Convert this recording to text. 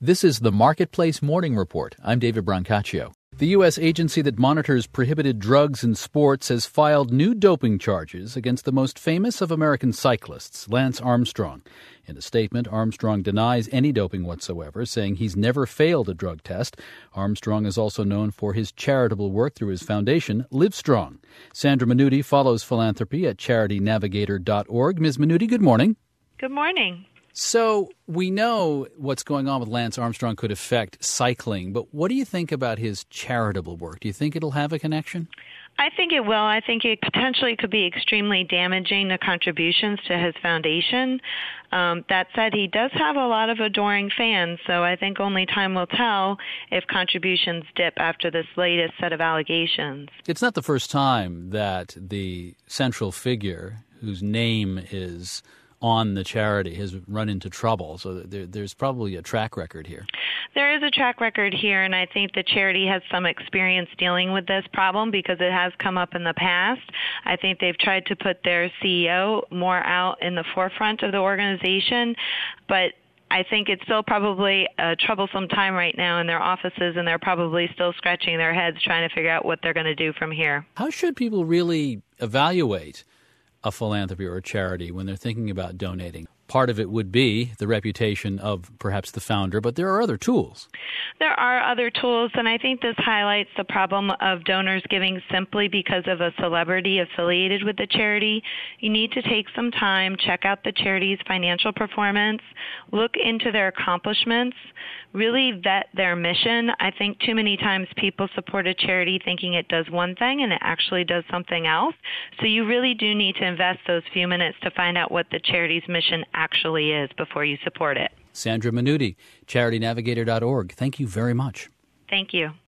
This is the Marketplace Morning Report. I'm David Brancaccio. The U.S. agency that monitors prohibited drugs in sports has filed new doping charges against the most famous of American cyclists, Lance Armstrong. In a statement, Armstrong denies any doping whatsoever, saying he's never failed a drug test. Armstrong is also known for his charitable work through his foundation, Livestrong. Sandra Minuti follows philanthropy at charitynavigator.org. Ms. Minuti, good morning. Good morning. So we know what's going on with Lance Armstrong could affect cycling, but what do you think about his charitable work? Do you think it'll have a connection? I think it will. I think it potentially could be extremely damaging to contributions to his foundation. That said, he does have a lot of adoring fans, so I think only time will tell if contributions dip after this latest set of allegations. It's not the first time that the central figure whose name is on the charity has run into trouble, so there's probably a track record here. There is a track record here, and I think the charity has some experience dealing with this problem because it has come up in the past. I think they've tried to put their CEO more out in the forefront of the organization, but I think it's still probably a troublesome time right now in their offices, and they're probably still scratching their heads trying to figure out what they're going to do from here. How should people really evaluate a philanthropy or a charity when they're thinking about donating? Part of it would be the reputation of perhaps the founder, but there are other tools. There are other tools, and I think this highlights the problem of donors giving simply because of a celebrity affiliated with the charity. You need to take some time, check out the charity's financial performance, look into their accomplishments, really vet their mission. I think too many times people support a charity thinking it does one thing and it actually does something else. So you really do need to invest those few minutes to find out what the charity's mission actually is before you support it. Sandra Minuti, charitynavigator.org. Thank you very much. Thank you.